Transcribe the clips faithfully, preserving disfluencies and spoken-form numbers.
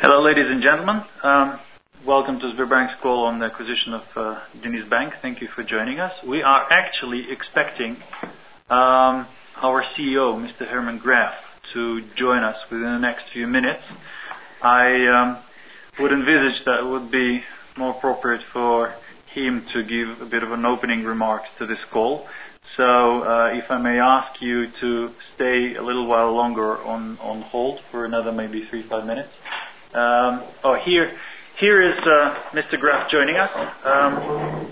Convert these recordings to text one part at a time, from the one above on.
Hello, ladies and gentlemen. Um, welcome to Sberbank's call on the acquisition of uh, DenizBank. Thank you for joining us. We are actually expecting um, our C E O, Mister Herman Gref, to join us within the next few minutes. I um, would envisage that it would be more appropriate for him to give a bit of an opening remarks to this call. So uh, if I may ask you to stay a little while longer on, on hold for another maybe three, five minutes. Um, oh, here, here is uh, Mister Gref joining us. Um,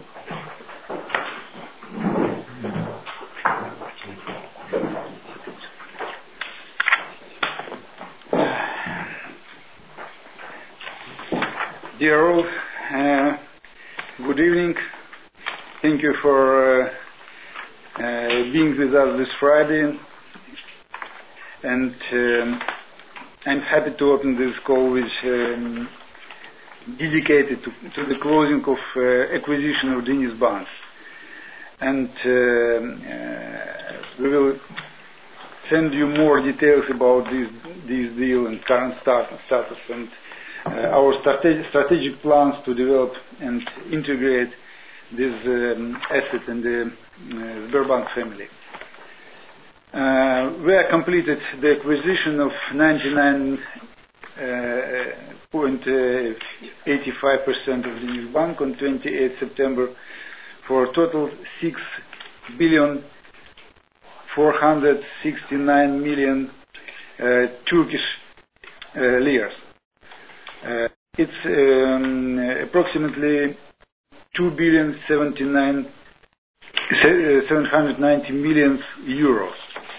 Dear all, uh, good evening. Thank you for uh, uh, being with us this Friday. And um, I'm happy to open this call which um, dedicated to, to the closing of uh, acquisition of DenizBank. And uh, uh, we will send you more details about this, this deal and current status, status and uh, our strategic, strategic plans to develop and integrate this um, asset in the uh, Sberbank family. Uh, we have completed the acquisition of ninety-nine point eight five percent of DenizBank on twenty-eighth September for a total six billion four hundred sixty-nine million uh, Turkish uh, liras. Uh, it's um, approximately two billion seventy-nine seven hundred ninety million euros.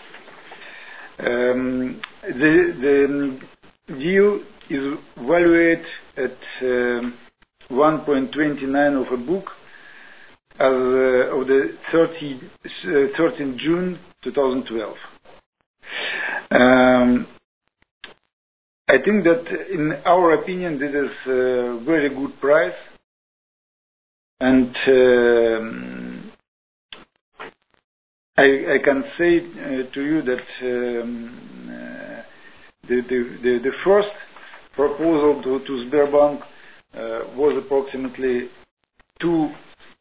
Um, the, the deal is valued at um, one point two nine of a book as uh, of the thirteenth June twenty twelve. Um, I think that in our opinion this is a very good price, and um, I, I can say uh, to you that um, uh, the, the, the, the first proposal to, to Sberbank uh, was approximately two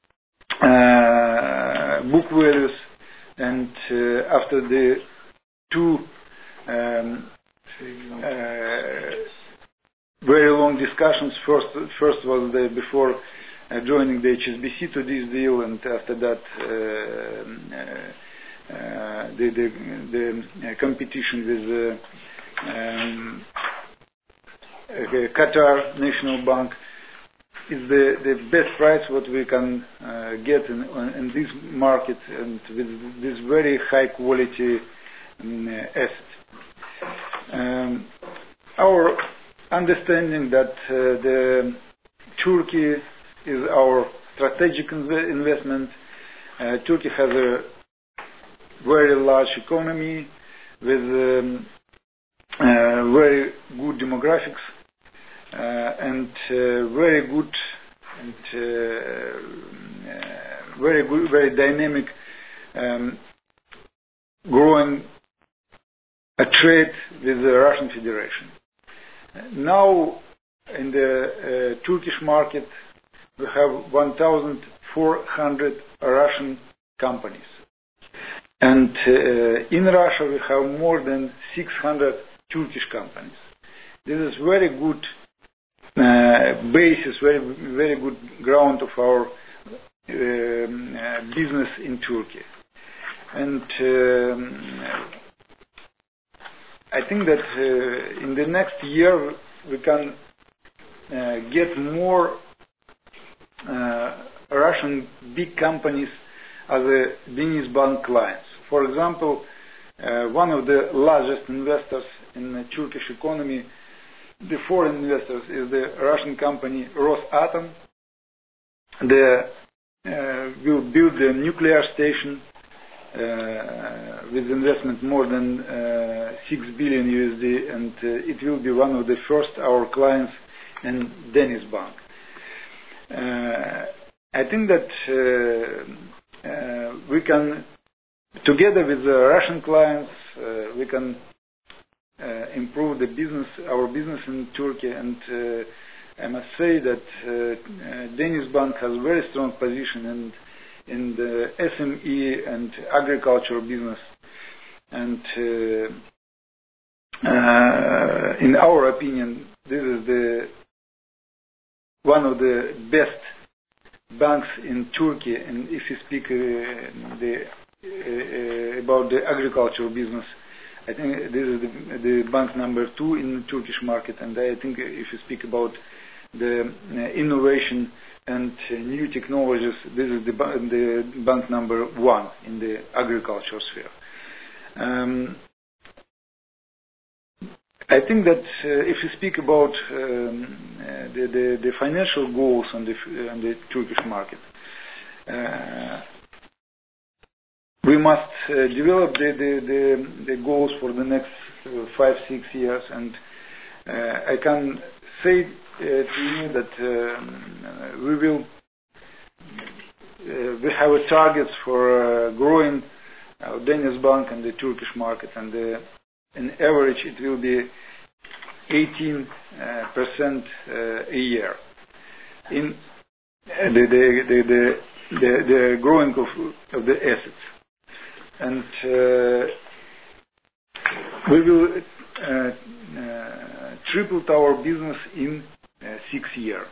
uh, book values, and uh, after the two um, uh, very long discussions, first, first was the, before uh, joining the H S B C to this deal, and after that uh, uh, Uh, the, the, the uh, competition with uh, um, uh, Qatar National Bank is the, the best price what we can uh, get in, in this market, and with this very high quality um, asset. Um, our understanding that uh, the Turkey is our strategic inv- investment. Uh, Turkey has a very large economy with um, uh, very good demographics uh, and uh, very good and uh, uh, very good, very dynamic um, growing a trade with the Russian Federation. Now in the uh, Turkish market we have one thousand four hundred Russian companies. And uh, in Russia we have more than six hundred Turkish companies. This is very good uh, basis, very very good ground of our um, uh, business in Turkey. And um, I think that uh, in the next year we can uh, get more uh, Russian big companies as a DenizBank clients. For example, uh, one of the largest investors in the Turkish economy, the foreign investors, is the Russian company Rosatom. They uh, will build a nuclear station uh, with investment more than uh, six billion U S D, and uh, it will be one of the first our clients in DenizBank. Uh, I think that uh, Uh, we can, together with the Russian clients, uh, we can uh, improve the business, our business in Turkey, and uh, I must say that uh, uh, DenizBank has a very strong position in, in the S M E and agricultural business. And uh, uh, in our opinion, this is the one of the best banks in Turkey. And if you speak uh, the, uh, about the agricultural business, I think this is the, the bank number two in the Turkish market. And I think if you speak about the uh, innovation and uh, new technologies, this is the, the bank number one in the agricultural sphere. Um, I think that uh, if you speak about um, uh, the, the, the financial goals on the, on the Turkish market, uh, we must uh, develop the, the, the, the goals for the next uh, five, six years, and uh, I can say uh, to you that uh, we will uh, we have a targets for uh, growing our DenizBank and the Turkish market, and uh, in average it will be eighteen percent uh, uh, a year in uh, the, the, the, the, the, the growing of, of the assets. And uh, we will uh, uh, triple our business in uh, six years.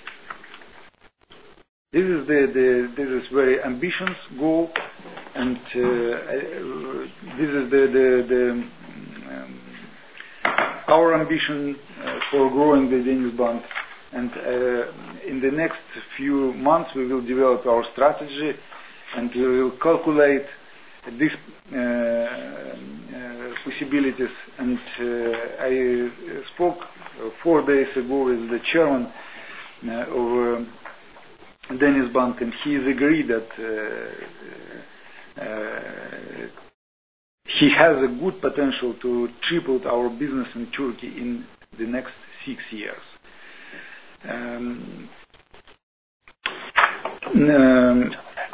This is the, the this is very ambitious goal, and uh, this is the the, the um, our ambition uh, for growing the DenizBank. And uh, in the next few months, we will develop our strategy, and we will calculate these uh, uh, possibilities. And uh, I spoke four days ago with the chairman uh, of uh, DenizBank, and he has agreed that uh, uh, he has a good potential to triple our business in Turkey in the next six years. Um, um,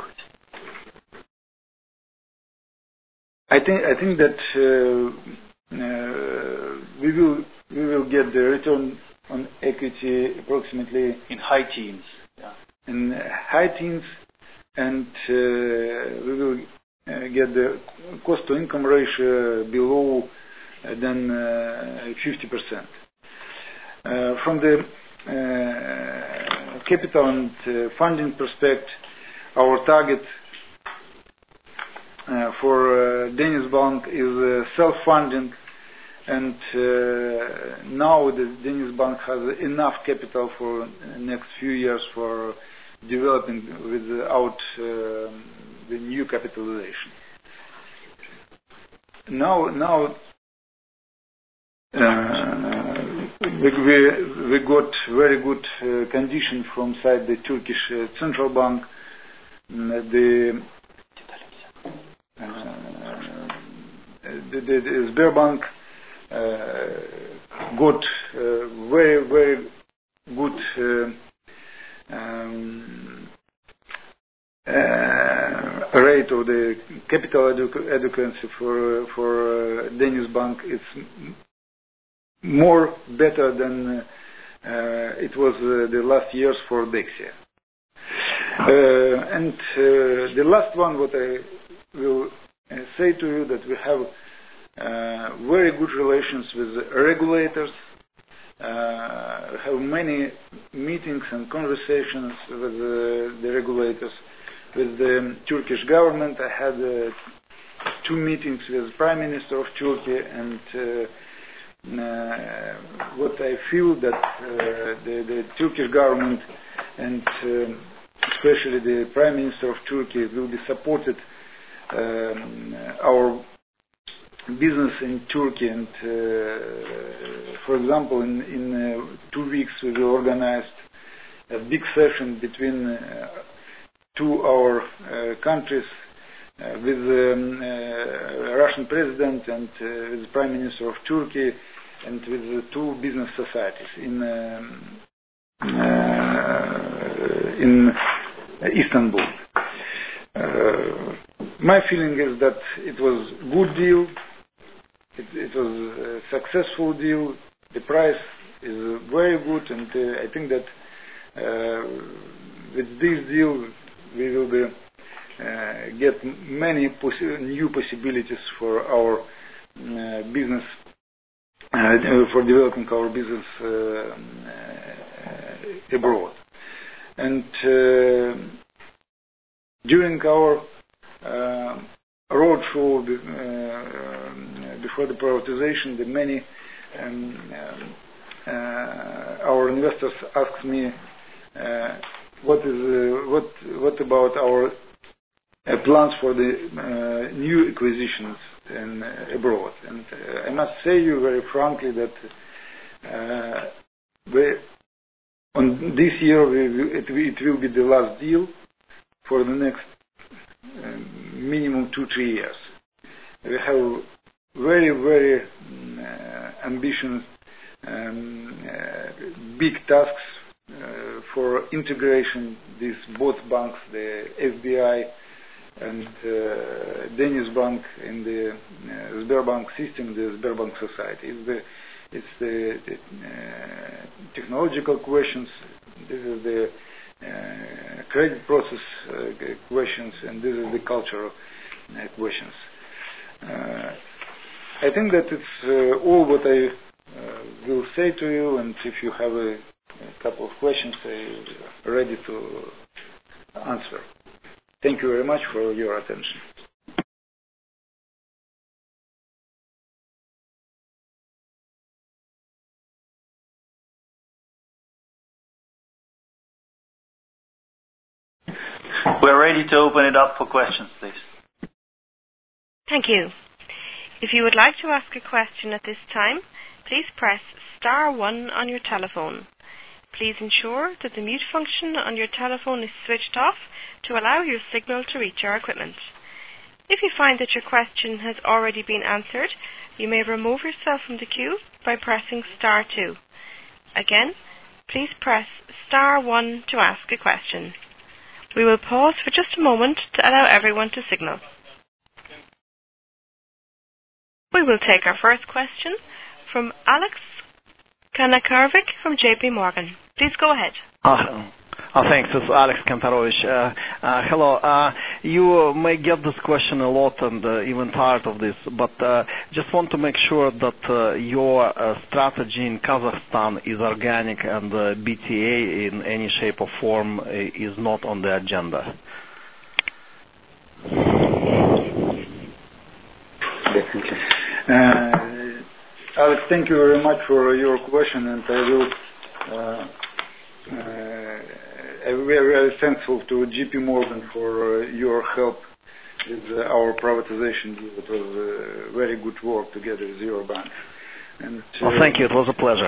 I think I think that uh, uh, we will we will get the return on equity approximately in high teens. Yeah. In high teens, and uh, we will uh, get the cost to income ratio below uh, than uh, fifty percent. Uh, from the uh, capital and uh, funding perspective, our target uh, for uh, DenizBank is uh, self-funding, and uh, now the DenizBank has enough capital for the next few years for developing without uh, the new capitalization. Now, now uh, we, we, we got very good uh, condition from side the Turkish uh, central bank. The, uh, the, the, the Sberbank uh, got uh, very, very good uh, Um, uh, rate of the capital adequacy for for uh, DenizBank. It's m- more better than uh, it was uh, the last years for Dexia. Uh, and uh, the last one, what I will uh, say to you, that we have uh, very good relations with regulators. Uh, have many meetings and conversations with uh, the regulators. With the Turkish government, I had uh, two meetings with the Prime Minister of Turkey, and uh, uh, what I feel that uh, the, the Turkish government, and uh, especially the Prime Minister of Turkey, will be supported um, our business in Turkey. And uh, for example, in, in uh, two weeks we will organize a big session between uh, two our uh, countries uh, with the um, uh, Russian President and uh, with the Prime Minister of Turkey, and with the two business societies in um, uh, in Istanbul. Uh, my feeling is that it was a good deal. it, it was a successful deal. The price is very good, and uh, I think that uh, with this deal we will be, uh, get many possi- new possibilities for our uh, business, uh, for developing our business uh, uh, abroad. And uh, during our uh, roadshow uh, before the privatization, the many um, uh, our investors asked me uh, what is uh, what what about our uh, plans for the uh, new acquisitions in, uh, abroad. And uh, I must say you very frankly that uh, we, on this year we, it, it will be the last deal for the next uh, minimum two three years. We have very very uh, ambitious um, uh, big tasks uh, for integration. These both banks, the S B I and uh, DenizBank in the uh, Sberbank system, the Sberbank society. It's the it's the, the uh, technological questions. This is the uh, credit process uh, questions, and this is the cultural uh, questions. Uh, I think that it's uh, all what I uh, will say to you, and if you have a, a couple of questions, I'm ready to answer. Thank you very much for your attention. We're ready to open it up for questions, please. Thank you. If you would like to ask a question at this time, please press star one on your telephone. Please ensure that the mute function on your telephone is switched off to allow your signal to reach our equipment. If you find that your question has already been answered, you may remove yourself from the queue by pressing star two. Again, please press star one to ask a question. We will pause for just a moment to allow everyone to signal. We will take our first question from Alex Kanakarvik from J P Morgan. Please go ahead. Uh, uh, thanks. It's Alex Kantarovich. Uh, uh, hello. Uh, you may get this question a lot and uh, even tired of this, but uh, just want to make sure that uh, your uh, strategy in Kazakhstan is organic and uh, B T A in any shape or form uh, is not on the agenda. Definitely. Uh, Alex, thank you very much for your question, and I will. Uh, uh, I'm very, very thankful to J P Morgan for uh, your help with uh, our privatization deal. It was uh, very good work together with your bank. And, uh, well, thank you. It was a pleasure.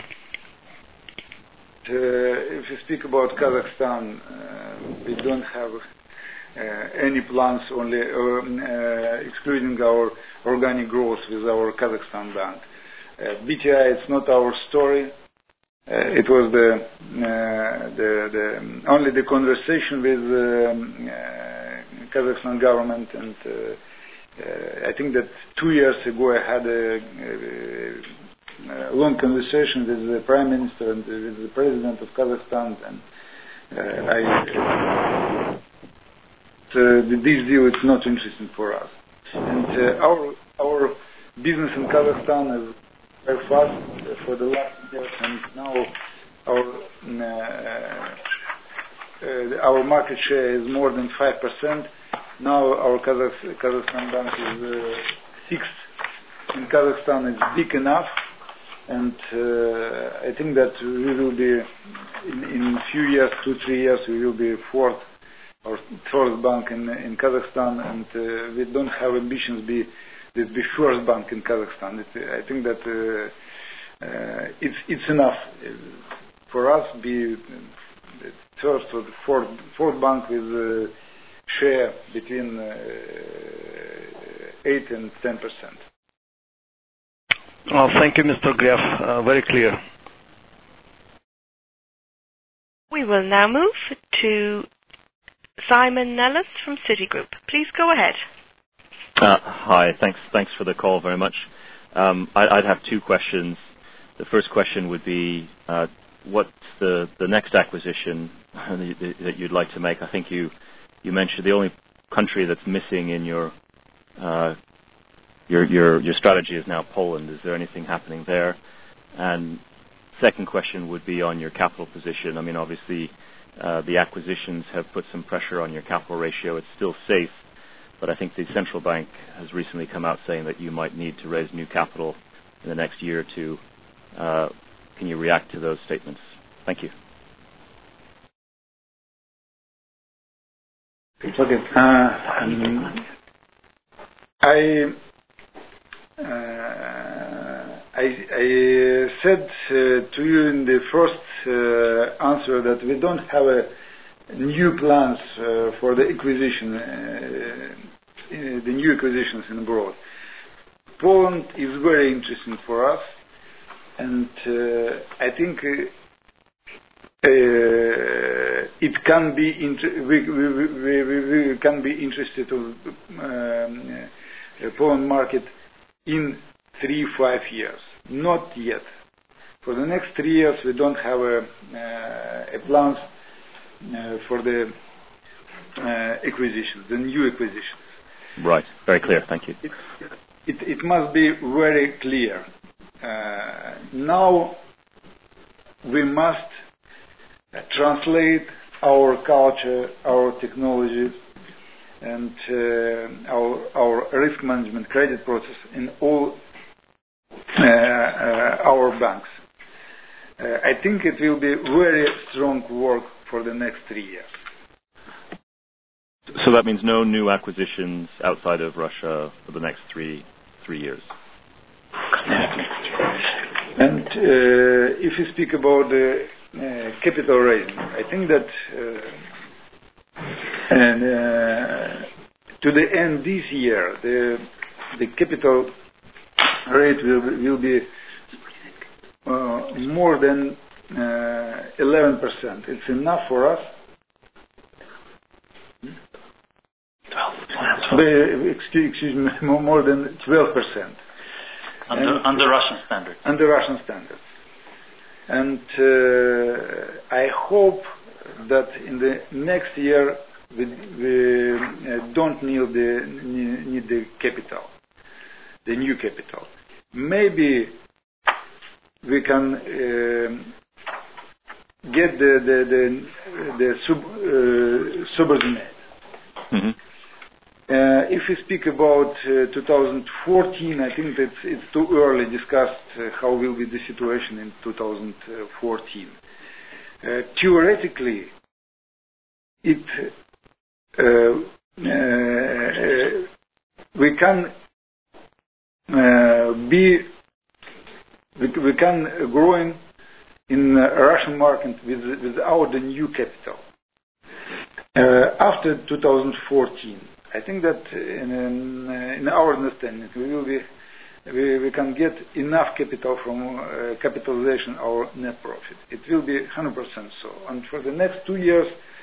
Uh, if you speak about Kazakhstan, uh, we don't have uh, any plans, only uh, uh, excluding our organic growth with our Kazakhstan bank. Uh, B T I, it's not our story. Uh, it was the, uh, the, the only the conversation with um, uh, Kazakhstan government, and uh, uh, I think that two years ago I had a, a, a long conversation with the Prime Minister and with the President of Kazakhstan, and uh, I, uh, this deal is not interesting for us. And uh, our our business in Kazakhstan is very fast for the last years, and now our uh, uh, our market share is more than five percent. Now our Kazakh, Kazakhstan bank is uh, sixth in Kazakhstan. It's big enough, and uh, I think that we will be in, in a few years, two three years, we will be fourth or third bank in in Kazakhstan, and uh, we don't have ambitions be the, the first bank in Kazakhstan. It, I think that uh, uh, it's it's enough for us be the third or the fourth fourth bank with a share between uh, eight and ten percent. Well, thank you, Mister Gref. Uh, very clear. We will now move to Simon Nellis from Citigroup. Please go ahead. Uh, hi, thanks Thanks for the call very much. Um, I, I'd have two questions. The first question would be, uh, what's the, the next acquisition that you'd like to make? I think you, you mentioned the only country that's missing in your, uh, your your your strategy is now Poland. Is there anything happening there? And second question would be on your capital position. I mean, obviously, uh, the acquisitions have put some pressure on your capital ratio. It's still safe, but I think the central bank has recently come out saying that you might need to raise new capital in the next year or two. Uh, can you react to those statements? Thank you. Okay. Uh, um, I, uh, I I said uh, to you in the first uh, answer that we don't have a new plans uh, for the acquisition, uh, the new acquisitions in abroad. Poland is very interesting for us, and uh, I think uh, uh, it can be inter- we, we, we, we, we can be interested in um, uh, Poland market in three five years. Not yet. For the next three years, we don't have a, uh, a plans uh, for the uh, acquisitions, the new acquisitions. Right. Very clear. Thank you. It, it, it must be very clear. Uh, now we must translate our culture, our technologies, and uh, our, our risk management credit process in all uh, uh, our banks. Uh, I think it will be very strong work for the next three years. So that means no new acquisitions outside of Russia for the next three three years. And uh, if you speak about the uh, capital raising, I think that uh, and uh, to the end this year, the the capital rate will will be uh, more than uh, eleven percent. It's enough for us. The, excuse, excuse me, more than twelve percent. Under, under Russian standards. Under Russian standards. And uh, I hope that in the next year we, we uh, don't need the, need the capital, the new capital. Maybe we can uh, get the the the, the sub, uh, subordinate. Mm-hmm. Uh, if we speak about uh, two thousand fourteen, I think that it's too early to discuss uh, how will be the situation in two thousand fourteen. Uh, theoretically, it uh, uh, we can uh, be we, we can growing in the Russian market with, without the new capital. Uh, after two thousand fourteen. I think that in, in, in our understanding, we will be, we, we can get enough capital from uh, capitalization our net profit. It will be one hundred percent so. And for the next two years,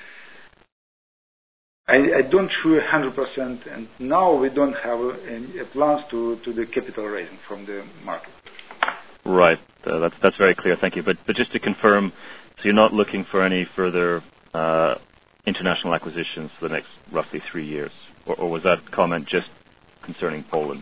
I, I don't sure one hundred percent. And now we don't have a, a plans to, to the capital raising from the market. Right. Uh, that's that's very clear. Thank you. But but just to confirm, so you're not looking for any further uh, international acquisitions for the next roughly three years? Or, or was that comment just concerning Poland?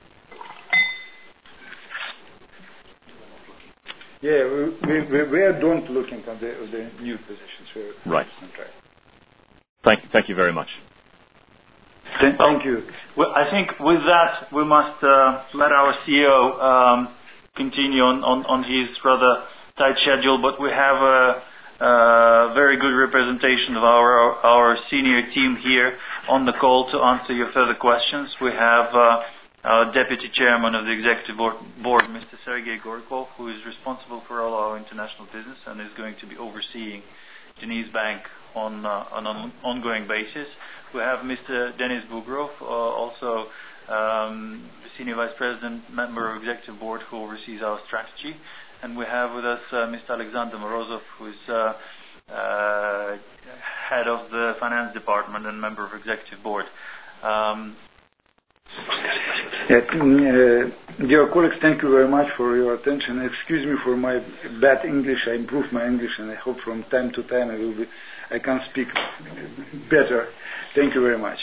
Yeah, we we, we, we are don't looking at the, the new positions. We're right. Thank thank you very much. Thank, thank you. Well, I think with that we must uh, let our C E O um, continue on, on, on his rather tight schedule, but we have a Uh, very good representation of our our senior team here on the call to answer your further questions. We have uh, our Deputy Chairman of the Executive Board, board Mister Sergei Gorkov, who is responsible for all our international business and is going to be overseeing Deniz Bank on, uh, on an ongoing basis. We have Mister Denis Bugrov, uh, also um, the Senior Vice President, Member of Executive Board, who oversees our strategy. And we have with us uh, Mister Alexander Morozov, who is uh, uh, head of the finance department and member of executive board. Um, Uh, dear colleagues, thank you very much for your attention. Excuse me for my bad English. I improve my English, and I hope from time to time I will be, I can speak better. Thank you very much.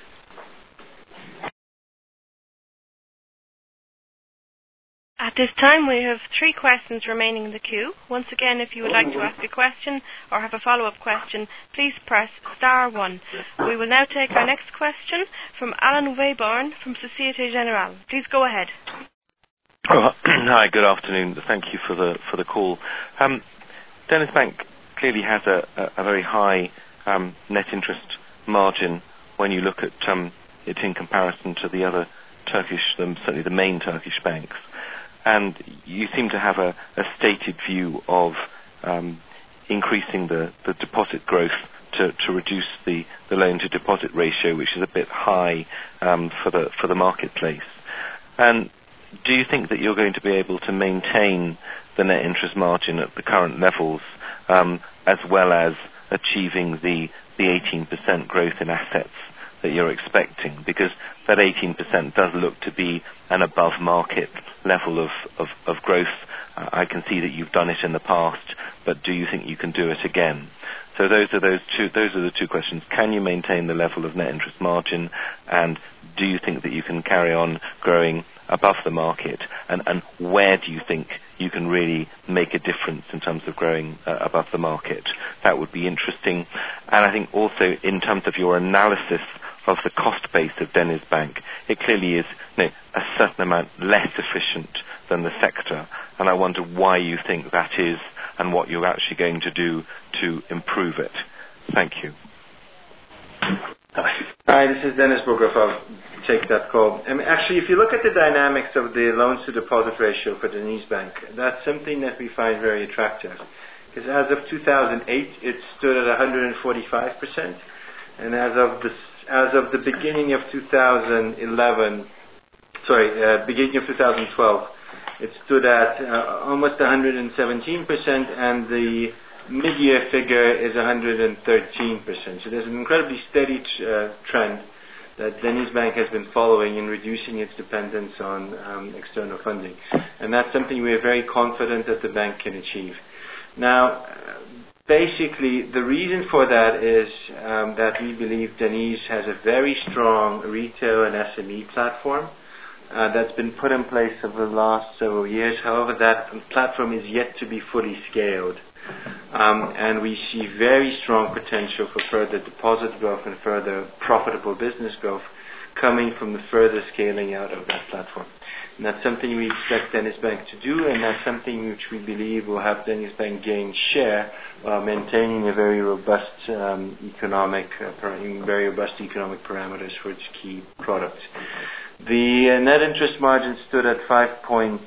At this time, we have three questions remaining in the queue. Once again, if you would like to ask a question or have a follow-up question, please press star one. We will now take our next question from Alan Wayborn from Societe Generale. Please go ahead. Oh, hi, good afternoon. Thank you for the for the call. Um, DenizBank clearly has a, a, a very high um, net interest margin when you look at um, it in comparison to the other Turkish, um, certainly the main Turkish banks. And you seem to have a, a stated view of um, increasing the, the deposit growth to, to reduce the, the loan-to-deposit ratio, which is a bit high um, for the for the marketplace. And do you think that you're going to be able to maintain the net interest margin at the current levels, um, as well as achieving the the eighteen percent growth in assets that you're expecting? Because that eighteen percent does look to be an above-market level of, of, of growth. Uh, I can see that you've done it in the past, but do you think you can do it again? So those are those two. Those are the two questions. Can you maintain the level of net interest margin, and do you think that you can carry on growing above the market? And, and where do you think you can really make a difference in terms of growing uh, above the market? That would be interesting. And I think also in terms of your analysis of the cost base of DenizBank, it clearly is, you know, a certain amount less efficient than the sector. And I wonder why you think that is and what you're actually going to do to improve it. Thank you. Hi, this is Dennis Bogrov. I'll take that call. I mean, actually, if you look at the dynamics of the loans to deposit ratio for DenizBank, that's something that we find very attractive. Because as of two thousand eight, it stood at one hundred forty-five percent, and as of the as of the beginning of two thousand eleven, sorry, uh, beginning of two thousand twelve, it stood at uh, almost one hundred seventeen percent, and the mid-year figure is one hundred thirteen percent. So there's an incredibly steady uh, trend that DenizBank has been following in reducing its dependence on um, external funding. And that's something we are very confident that the bank can achieve. Now, basically, the reason for that is um, that we believe Deniz has a very strong retail and S M E platform uh, that's been put in place over the last several years. However, that platform is yet to be fully scaled. Um, and we see very strong potential for further deposit growth and further profitable business growth coming from the further scaling out of that platform. And that's something we expect DenizBank to do, and that's something which we believe will help DenizBank gain share while maintaining a very robust um, economic, uh, very robust economic parameters for its key products. The uh, net interest margin stood at five point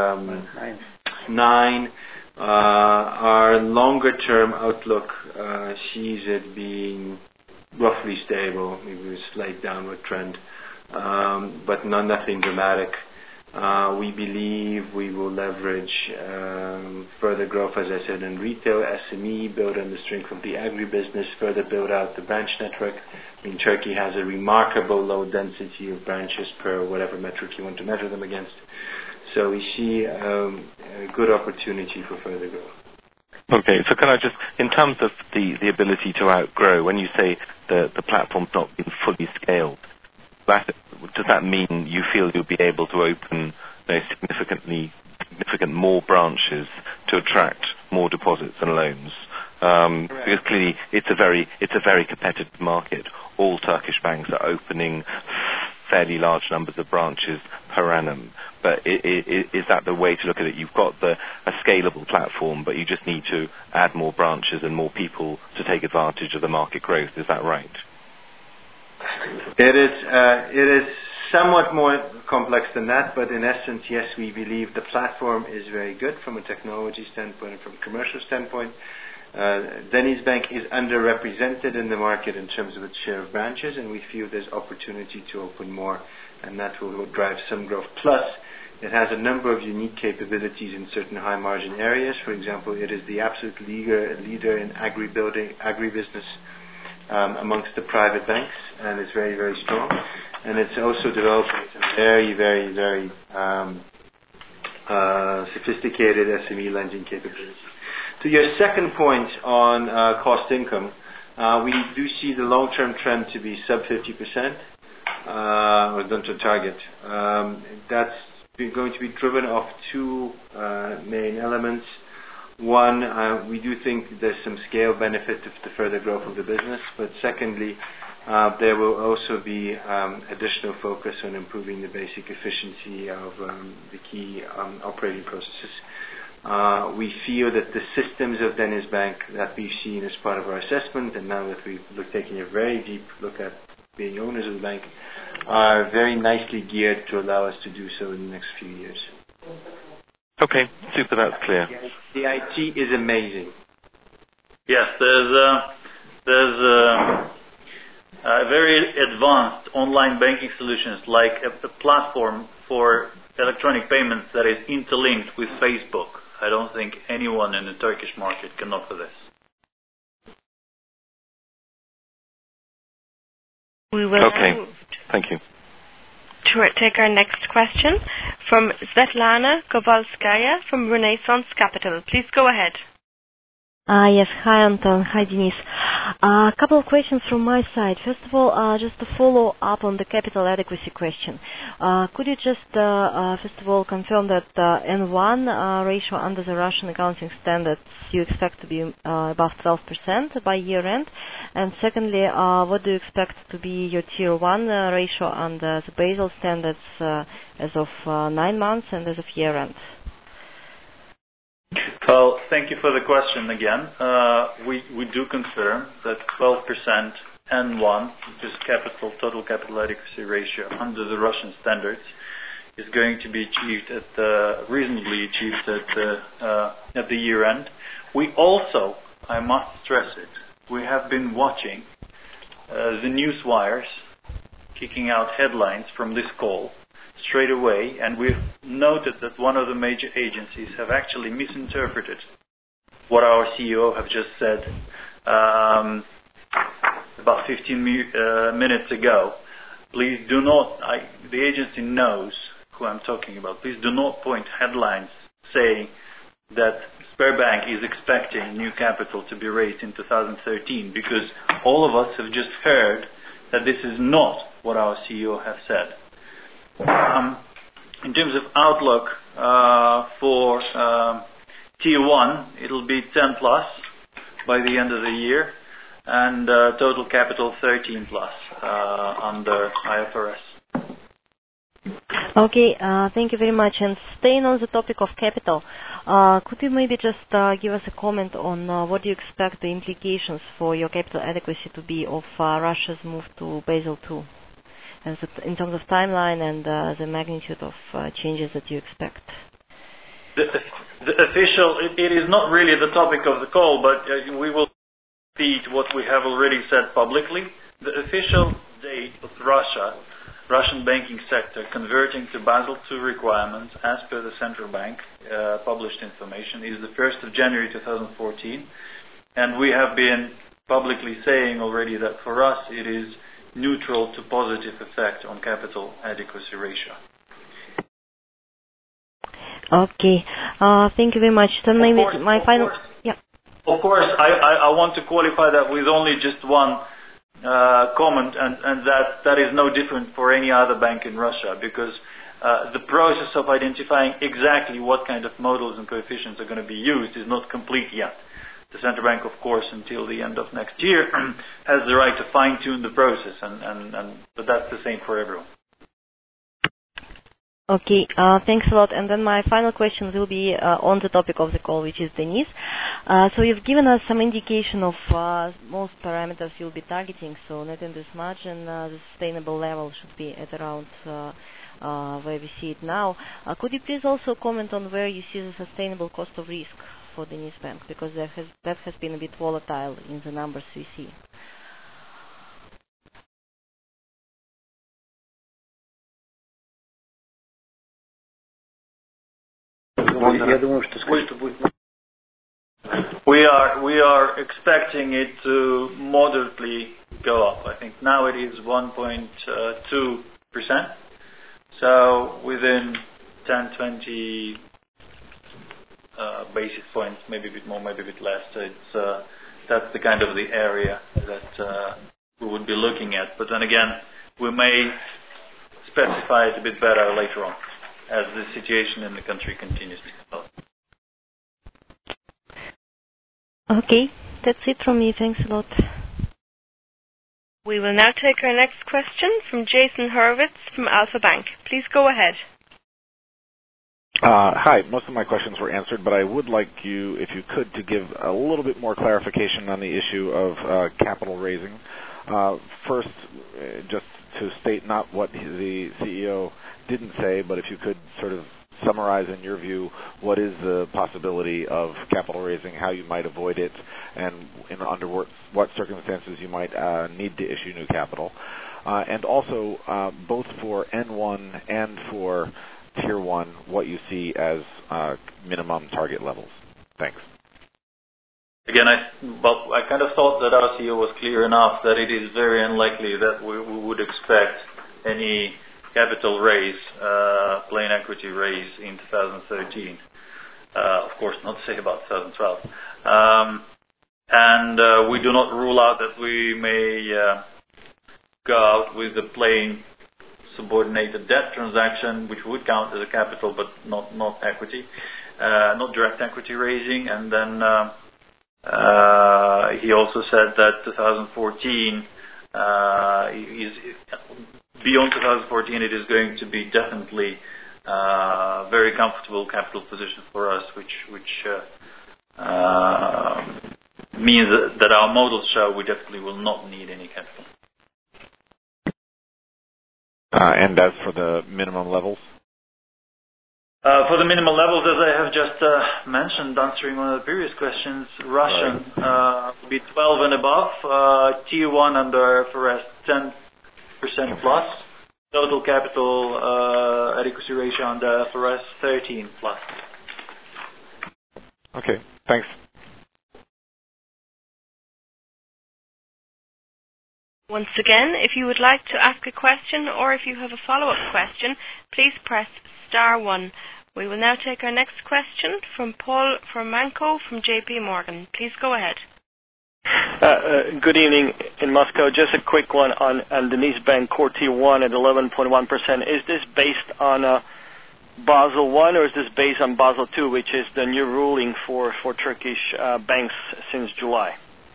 nine. Uh, our longer-term outlook uh, sees it being roughly stable, maybe a slight downward trend, um, but not, nothing dramatic. Uh, we believe we will leverage um, further growth, as I said, in retail, S M E, build on the strength of the agribusiness, further build out the branch network. I mean, Turkey has a remarkable low density of branches per whatever metric you want to measure them against. So we see um, a good opportunity for further growth. Okay, so can I just, in terms of the, the ability to outgrow, when you say the, the platform's not been fully scaled, that, does that mean you feel you'll be able to open, you know, significantly significant more branches to attract more deposits and loans? Um, because clearly it's a very it's a very competitive market. All Turkish banks are opening fairly large numbers of branches per annum. But it, it, is that the way to look at it? You've got the, a scalable platform, but you just need to add more branches and more people to take advantage of the market growth. Is that right? It is, uh, it is somewhat more complex than that, but in essence, yes, we believe the platform is very good from a technology standpoint and from a commercial standpoint. Uh, DenizBank is underrepresented in the market in terms of its share of branches, and we feel there's opportunity to open more, and that will, will drive some growth. Plus, it has a number of unique capabilities in certain high-margin areas. For example, it is the absolute leader, leader in agri-building, agribusiness um, amongst the private banks, and it's very, very strong. And it's also developing some very, very, very um, uh, sophisticated S M E lending capabilities. To your second point on uh, cost income, uh, we do see the long-term trend to be sub fifty percent, uh, or done to target. Um, that's going to be driven off two uh, main elements. One, uh, we do think there's some scale benefit to the further growth of the business, but secondly, uh, there will also be um, additional focus on improving the basic efficiency of um, the key um, operating processes. Uh, we feel that the systems of DenizBank that we've seen as part of our assessment, and now that we've look, taken a very deep look at being owners of the bank, are very nicely geared to allow us to do so in the next few years. Okay, super, that's clear. The I T is amazing. Yes, there's a, there's a, a very advanced online banking solutions like a, a platform for electronic payments that is interlinked with Facebook. I don't think anyone in the Turkish market can offer this. We will okay. now Thank you. to take our next question from Svetlana Kovalskaya from Renaissance Capital. Please go ahead. Uh, yes, hi Anton, hi Denis. A uh, couple of questions from my side. First of all, uh, just to follow up on the capital adequacy question. Uh, could you just, uh, uh, first of all, confirm that uh, N one uh, ratio under the Russian accounting standards you expect to be uh, above twelve percent by year end? And secondly, uh, what do you expect to be your Tier one uh, ratio under the Basel standards uh, as of uh, nine months and as of year end? Well, thank you for the question again. Uh, we, we do confirm that twelve percent N one, which is capital, total capital adequacy ratio under the Russian standards, is going to be achieved at, uh, reasonably achieved at, uh, uh, at the year end. We also, I must stress it, we have been watching uh, the news wires kicking out headlines from this call straight away, and we've noted that one of the major agencies have actually misinterpreted what our C E O have just said um, about fifteen mi- uh, minutes ago. Please do not, I, the agency knows who I'm talking about, please do not point headlines saying that Sberbank is expecting new capital to be raised in two thousand thirteen, because all of us have just heard that this is not what our C E O has said. Um, in terms of outlook uh, for uh, Tier one, it'll be ten plus by the end of the year, and uh, total capital thirteen plus uh, under I F R S. Okay, uh, thank you very much. And staying on the topic of capital, uh, could you maybe just uh, give us a comment on uh, what do you expect the implications for your capital adequacy to be of uh, Russia's move to Basel two? And in terms of timeline and uh, the magnitude of uh, changes that you expect? The, the official, it, it is not really the topic of the call, but uh, we will repeat what we have already said publicly. The official date of Russia, Russian banking sector converting to Basel two requirements as per the central bank uh, published information is the first of January two thousand fourteen. And we have been publicly saying already that for us it is neutral to positive effect on capital adequacy ratio. Okay, uh, thank you very much. Then maybe course, my final, course. yeah. Of course, I, I, I want to qualify that with only just one uh, comment, and, and that that is no different for any other bank in Russia, because uh, the process of identifying exactly what kind of models and coefficients are going to be used is not complete yet. The central bank, of course, until the end of next year, has the right to fine-tune the process, and, and, and but that's the same for everyone. Okay, uh, thanks a lot. And then my final question will be uh, on the topic of the call, which is Denis. Uh, so you've given us some indication of uh, most parameters you'll be targeting. So net interest margin, uh, the sustainable level should be at around uh, uh, where we see it now. Uh, could you please also comment on where you see the sustainable cost of risk for DenizBank, because that has, that has been a bit volatile in the numbers we see? We are we are expecting it to moderately go up. I think now it is one point two percent. So within ten, twenty uh, basis points, maybe a bit more, maybe a bit less. So it's, uh, that's the kind of the area that uh, we would be looking at. But then again, we may specify it a bit better later on as the situation in the country continues to develop. Okay, that's it from me. Thanks a lot. We will now take our next question from Jason Hurwitz from Alpha Bank. Please go ahead. Uh, hi, most of my questions were answered, but I would like you, if you could, to give a little bit more clarification on the issue of uh, capital raising. Uh, first, uh, just to state not what the C E O didn't say, but if you could sort of summarize in your view what is the possibility of capital raising, how you might avoid it, and in, under what, what circumstances you might uh, need to issue new capital. Uh, and also, uh, both for N one and for Tier one, what you see as uh, minimum target levels. Thanks. Again, I, well, I kind of thought that our C E O was clear enough that it is very unlikely that we, we would expect any capital raise, uh, plain equity raise in two thousand thirteen. Uh, of course, not to say about two thousand twelve. Um, and uh, we do not rule out that we may uh, go out with a plain subordinated debt transaction, which would count as a capital, but not not equity, uh, not direct equity raising. And then uh, uh, he also said that two thousand fourteen uh, is. Beyond two thousand fourteen, it is going to be definitely a uh, very comfortable capital position for us, which which uh, uh, means that, that our models show we definitely will not need any capital. Uh, and as for the minimum levels? Uh, for the minimum levels, as I have just uh, mentioned, answering one of the previous questions, Russian right. uh, will be twelve and above, uh, Tier one under F R S ten percent plus, total capital uh, adequacy ratio under F R S thirteen plus. Okay, thanks. Once again, if you would like to ask a question or if you have a follow-up question, please press star one. We will now take our next question from Paul Formanko from J P Morgan. Please go ahead. Uh, uh, good evening in Moscow. Just a quick one on, on DenizBank Core Tier one at eleven point one percent. Is this based on uh, Basel one or is this based on Basel two, which is the new ruling for, for Turkish uh, banks since July?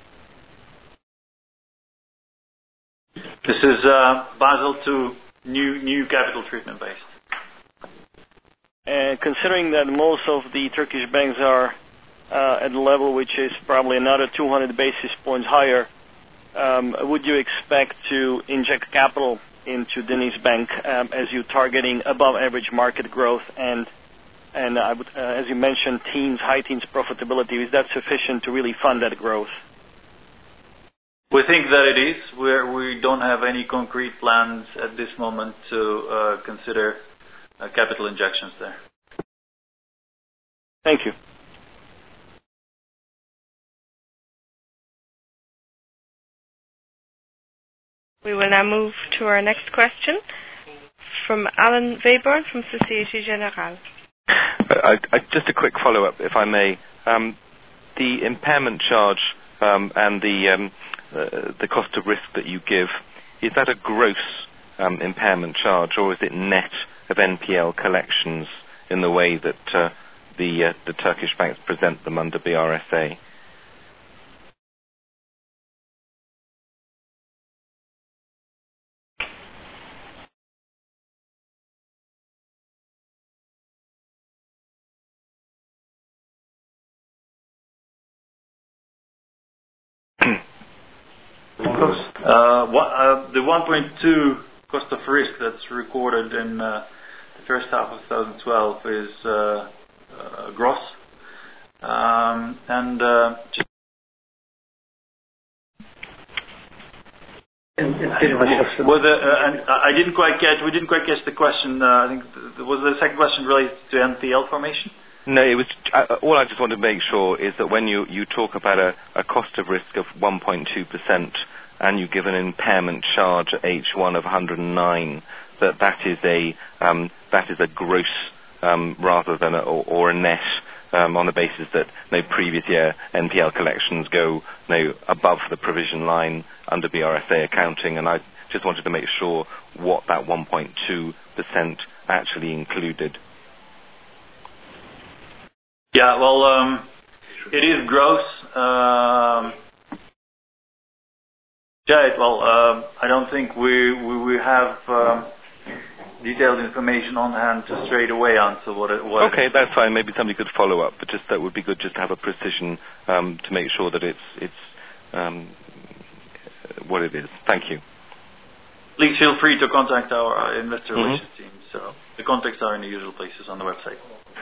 This is uh, Basel two, new new capital treatment based. And considering that most of the Turkish banks are Uh, at a level which is probably another two hundred basis points higher, um, would you expect to inject capital into DenizBank um, as you're targeting above average market growth and, and I would, uh, as you mentioned, teens, high teens profitability? Is that sufficient to really fund that growth? We think that it is. We're, we don't have any concrete plans at this moment to uh, consider uh, capital injections there. Thank you. We will now move to our next question from Alan Webborn from Societe Generale. I, I, just a quick follow-up, if I may. Um, the impairment charge um, and the um, uh, the cost of risk that you give, is that a gross um, impairment charge, or is it net of N P L collections in the way that uh, the uh, the Turkish banks present them under B R S A? Uh, what, uh, the one point two cost of risk that's recorded in uh, the first half of twenty twelve is uh, uh, gross. Um, and uh, just was the, uh, and I didn't quite catch. We didn't quite catch the question. Uh, I think th- was the second question related to N P L formation? No, it was. Uh, all I just wanted to make sure is that when you, you talk about a, a cost of risk of one point two percent, and you give an impairment charge at H one of one hundred nine, that that is a um, that is a gross um, rather than a, or, or a net um, on the basis that no previous year N P L collections go no above the provision line under B R S A accounting, and I just wanted to make sure what that one point two percent actually included. Yeah, well, um, it is gross. Um, Jade, well, uh, I don't think we we, we have um, detailed information on hand to straight away answer what it was. Okay, that's fine. Maybe somebody could follow up, but just that would be good just to have a precision um, to make sure that it's it's um, what it is. Thank you. Please feel free to contact our investor Mm-hmm. relations team. So the contacts are in the usual places on the website.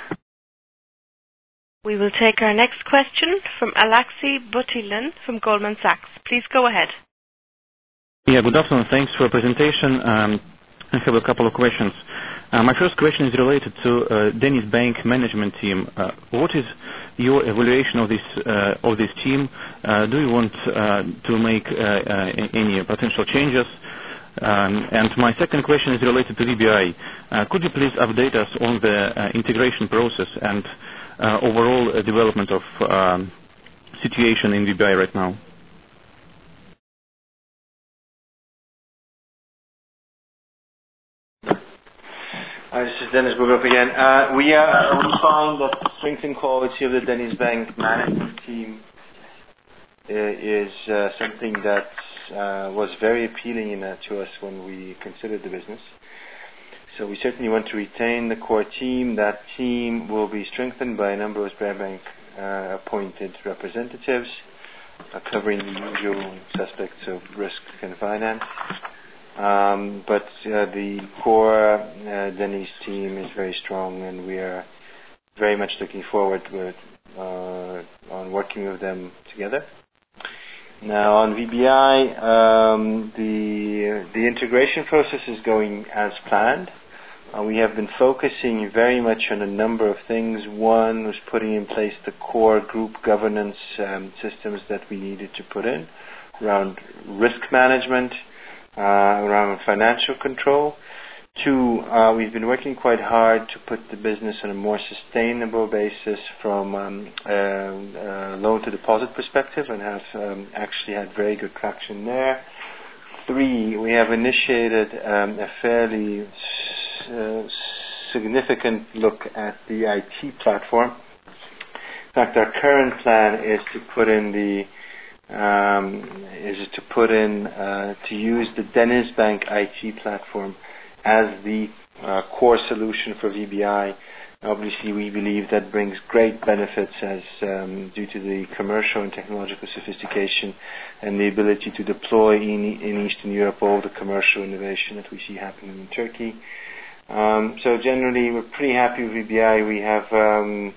We will take our next question from Alexei Butilin from Goldman Sachs. Please go ahead. Yeah, good afternoon. Thanks for your presentation. Um, I have a couple of questions. Uh, my first question is related to uh, DenizBank management team. Uh, what is your evaluation of this uh, of this team? Uh, do you want uh, to make uh, uh, any potential changes? Um, and my second question is related to V B I. Uh, could you please update us on the uh, integration process and uh, overall uh, development of um, situation in V B I right now? Hi, this is Dennis Bogov again. Uh, we, uh, we found that the strength and quality of the DenizBank management team uh, is uh, something that uh, was very appealing in, uh, to us when we considered the business. So we certainly want to retain the core team. That team will be strengthened by a number of Sberbank uh, appointed representatives uh, covering the usual suspects of risk and finance. Um, but uh, the core uh, Deniz team is very strong, and we are very much looking forward with, uh, on working with them together. Now on V B I, um, the the integration process is going as planned. Uh, we have been focusing very much on a number of things. One was putting in place the core group governance um, systems that we needed to put in around risk management, uh, around financial control. Two, uh, we've been working quite hard to put the business on a more sustainable basis from um, uh, uh, loan to deposit perspective, and have um, actually had very good traction there. Three, we have initiated um, a fairly uh, significant look at the I T platform. In fact, our current plan is to put in the um, is to put in uh, to use the DenizBank I T platform as the uh, core solution for V B I. Obviously, we believe that brings great benefits as um, due to the commercial and technological sophistication and the ability to deploy in, in Eastern Europe all the commercial innovation that we see happening in Turkey. Um, so generally, we're pretty happy with V B I. We have um,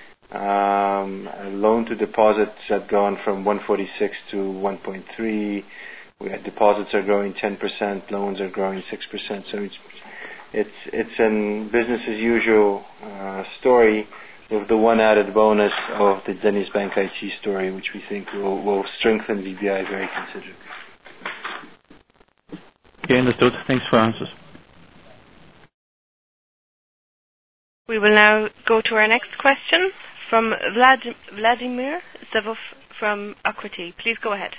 um, a loan to deposits that gone from one forty-six to one point three. We had deposits are growing ten percent, loans are growing six percent. So it's it's it's a business as usual uh, story, with the one added bonus of the DenizBank I T story, which we think will, will strengthen V B I very considerably. Okay, understood. Thanks for answers. We will now go to our next question from Vlad- Vladimir Zavov from Equity. Please go ahead.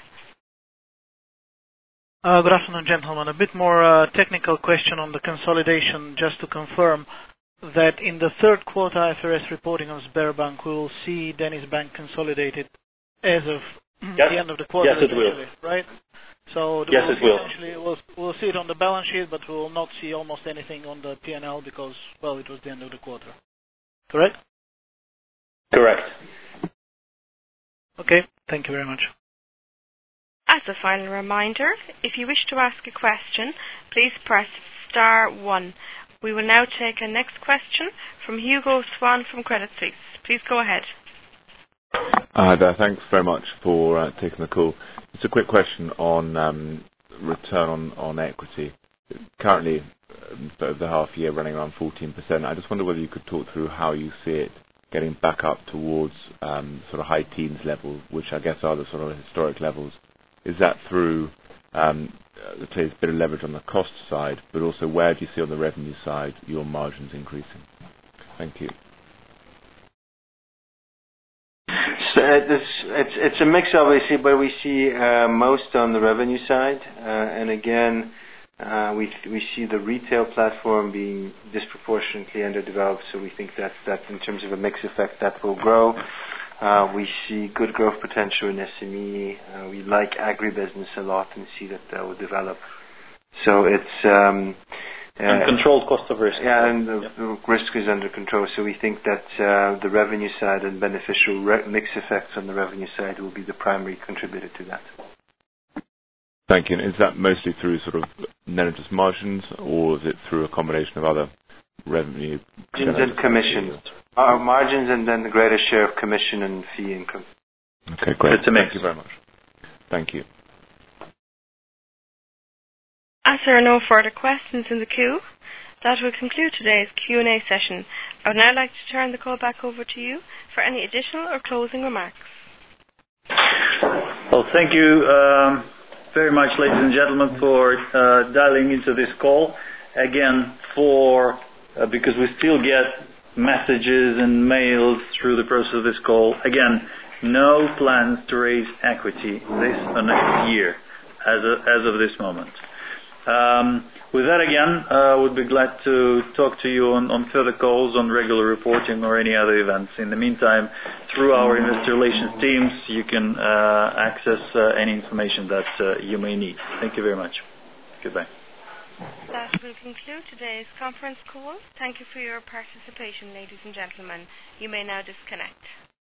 Uh, good afternoon, gentlemen. A bit more uh, technical question on the consolidation, just to confirm that in the third quarter I F R S reporting of Sberbank, we will see DenizBank consolidated as of yes. the end of the quarter. Yes, it will. Right? So yes, we'll it will. Essentially, we'll, we'll see it on the balance sheet, but we will not see almost anything on the P and L because, well, it was the end of the quarter. Correct? Correct. Okay. Thank you very much. As a final reminder, if you wish to ask a question, please press star one. We will now take a next question from Hugo Swan from Credit Suisse. Please go ahead. Hi there. Thanks very much for uh, taking the call. It's a quick question on um, return on, on equity. Currently, um, over the half year, running around fourteen percent. I just wonder whether you could talk through how you see it getting back up towards um, sort of high teens level, which I guess are the sort of historic levels. Is that through Um, there's a bit of leverage on the cost side, but also where do you see on the revenue side your margins increasing? Thank you. So it's, it's, it's a mix, obviously, but we see uh, most on the revenue side. Uh, and again, uh, we we see the retail platform being disproportionately underdeveloped, so we think that, that in terms of a mix effect, that will grow. Uh, we see good growth potential in S M E. Uh, we like agribusiness a lot and see that that will develop. So it's... Um, Uh, and controlled cost of risk. Yeah, and the, yep. the risk is under control. So we think that uh, the revenue side and beneficial re- mix effects on the revenue side will be the primary contributor to that. Thank you. And is that mostly through sort of net interest margins, or is it through a combination of other revenue? Margins and commissions. Our margins and then the greater share of commission and fee income. Okay, great. It's a mix. Thank you very much. Thank you. As there are no further questions in the queue, that will conclude today's Q and A session. I would now like to turn the call back over to you for any additional or closing remarks. Well, thank you um, very much, ladies and gentlemen, for uh, dialing into this call. Again, for uh, because we still get messages and mails through the process of this call. Again, no plans to raise equity this or next year as of, as of this moment. Um, with that, again, I uh, would be glad to talk to you on, on further calls, on regular reporting or any other events. In the meantime, through our investor relations teams, you can uh, access uh, any information that uh, you may need. Thank you very much. Goodbye. That will conclude today's conference call. Thank you for your participation, ladies and gentlemen. You may now disconnect.